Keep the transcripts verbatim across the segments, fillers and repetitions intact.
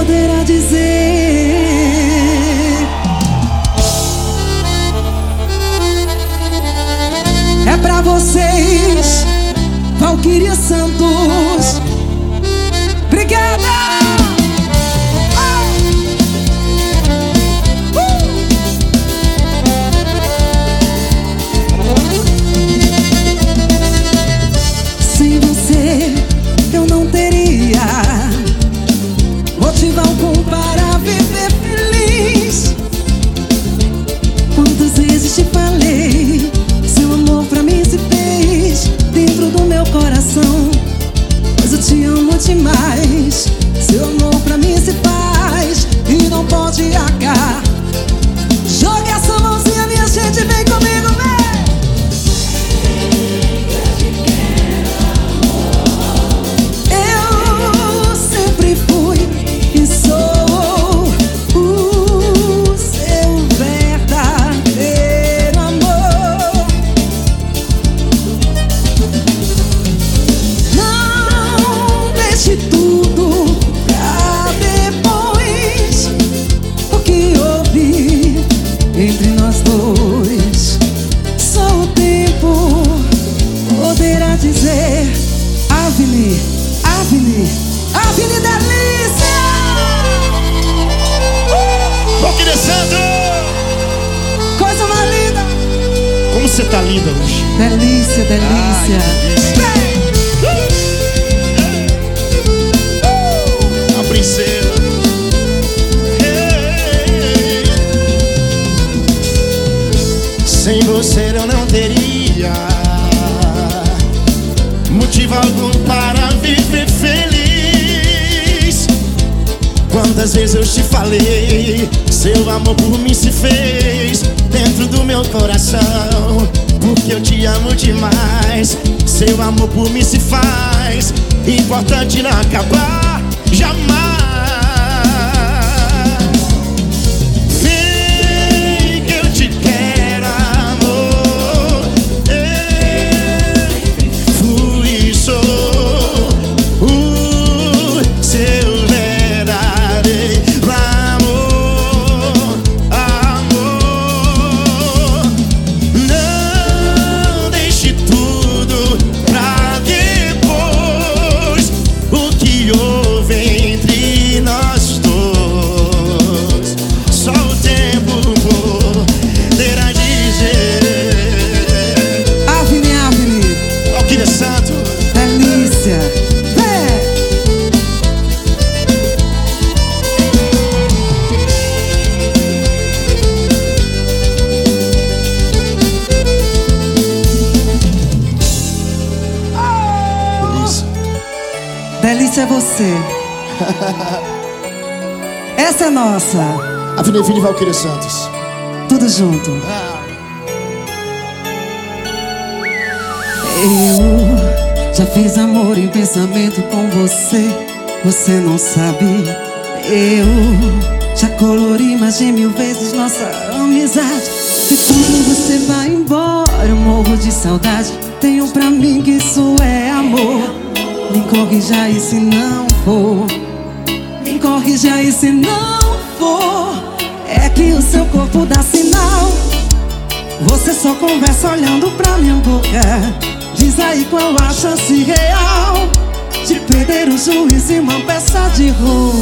poderá dizer. É pra vocês, Valquíria Santos. Obrigada! Sem você eu não teria motivo algum para viver feliz. Quantas vezes te falei, seu amor pra mim se fez dentro do meu coração. Mas eu te amo demais, seu amor pra mim se faz e não pode acabar. Jogue essa mãozinha, minha gente, vem comigo, vem! Entre nós dois, só o tempo poderá dizer. Avni, Avni, Avni Delícia! Valquíria Santos! Coisa mais linda! Como você tá linda hoje! Delícia, delícia! Ai, uh! A princesa! Sem você eu não teria motivo algum para viver feliz. Quantas vezes eu te falei, seu amor por mim se fez dentro do meu coração. Porque eu te amo demais, seu amor por mim se faz importante não acabar jamais. Delícia é você. Essa é nossa. Avni Filho e Valquíria Santos. Tudo junto. Ah. Eu já fiz amor em pensamento com você, você não sabe. Eu já colori mais de mil vezes nossa amizade. E quando você vai embora eu morro de saudade. Tenho pra mim que isso é amor. Me corrija aí se não for, me corrija aí se não for. É que o seu corpo dá sinal. Você só conversa olhando pra minha boca. Diz aí qual a chance real de perder o juízo e uma peça de roupa.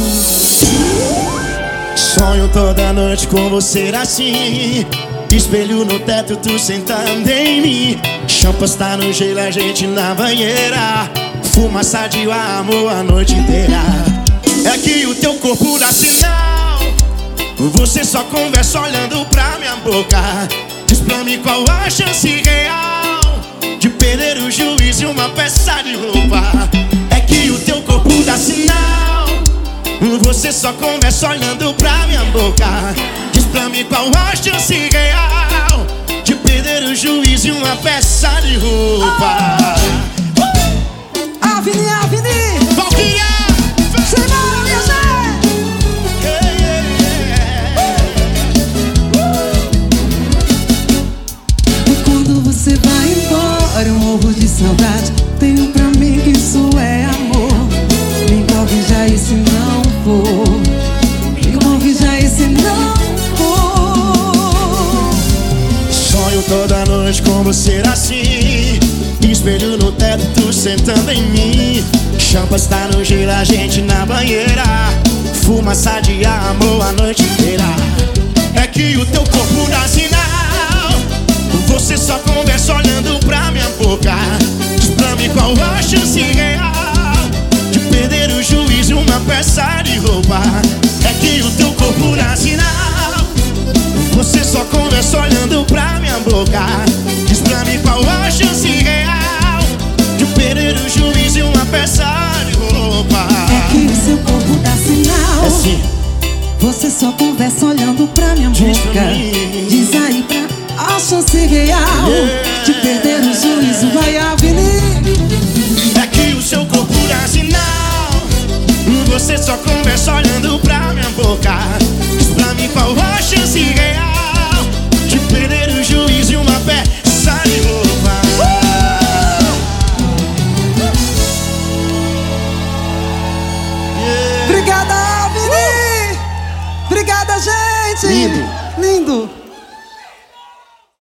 Sonho toda noite com você assim. Espelho no teto, tu sentando em mim. Champas tá no gelo, a gente na banheira. Fumaça de amor a noite inteira. É que o teu corpo dá sinal. Você só conversa olhando pra minha boca. Diz pra mim qual a chance real de perder o juízo e uma peça de roupa. É que o teu corpo dá sinal. Você só conversa olhando pra minha boca. Diz pra mim qual a chance real de perder o juízo e uma peça de roupa. Avni, Avni! Valquíria! Simbora, minha gente! Yeah, yeah, yeah. E quando você vai embora eu morro de saudade. Tenho pra mim que isso é amor. Me corrija aí se não for. noite com você era assim. Espelho no teto, tu sentando em mim. Champas tá no gelo, a gente na banheira. Fumaça de amor a noite inteira. É que o teu corpo dá sinal. Você só conversa olhando pra minha boca. Diz pra mim qual a chance real de perder o juízo, uma peça de roupa. É que o teu corpo dá sinal. Você só conversa olhando pra minha boca. Diz pra mim qual a chance real de perder o juízo e uma peça de roupa. É que o seu corpo dá sinal. É sim. Você só conversa olhando pra minha Diz boca. pra mim. Diz aí pra a chance real Yeah. de perder o juízo, vai avenir. É que o seu corpo dá sinal. Você só conversa olhando pra minha boca. Diz pra mim qual a chance real de perder o juízo e uma peça de roupa. Obrigada, Vini! Obrigada, gente! Lindo. Lindo!